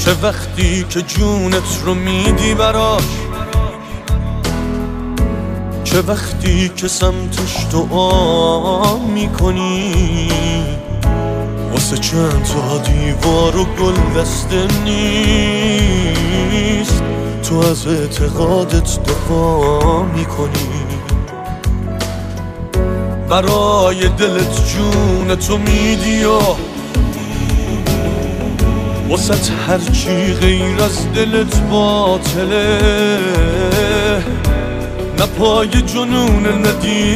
چه وقتی که جونت رو میدی براش، چه وقتی که سمتش دعا میکنی، واسه چند تا دیوار و گل دسته نیست، تو از اعتقادت دفاع میکنی، برای دلت جونتو میدی و واسه هرچی غیر از دلت باطله، نه پای جنون نه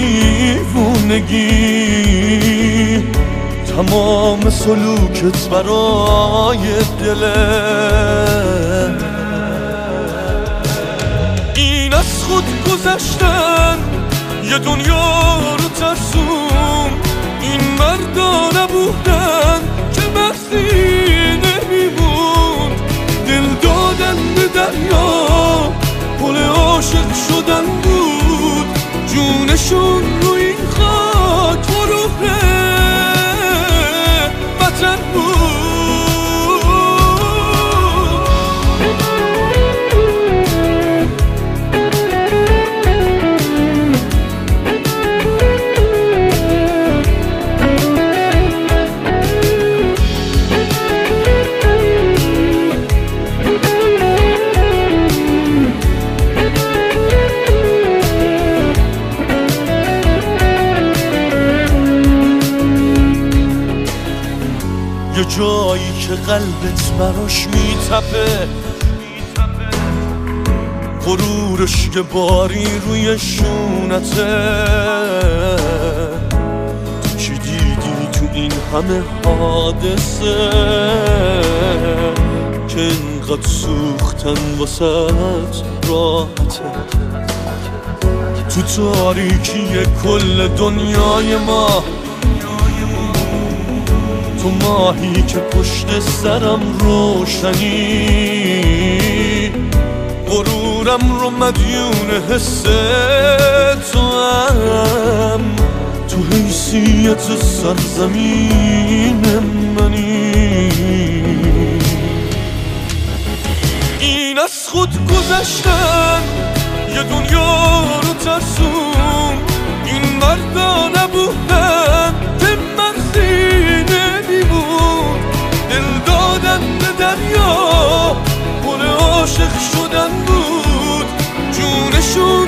دیوونگی، تمام سلوکت برای دله. این از خود گذشتن یه دنیا رو ترسون، این مردا نبودن که بحثی نمیبود، دل دادن به دریا پل عاشق شدن بود، جونشون رو این خاک و روح وطن بود. یه جایی که قلبت براش میتپه، غرورش که باری روی شونته، تو چی دیدی تو این همه حادثه که اینقدر سوختن واسه راحته، تو تاریکی کل دنیای ما، تو ماهی که پشت سرم روشنی، غرورم رو مدیون حس تو هم، تو حیثیت سرزمین منی. این از خود گذشتن یه دنیا رو ترسون، این مردا نبودن که مرزی نمیبود، دل دادن به دریا پل عاشق شدن بود، جونشون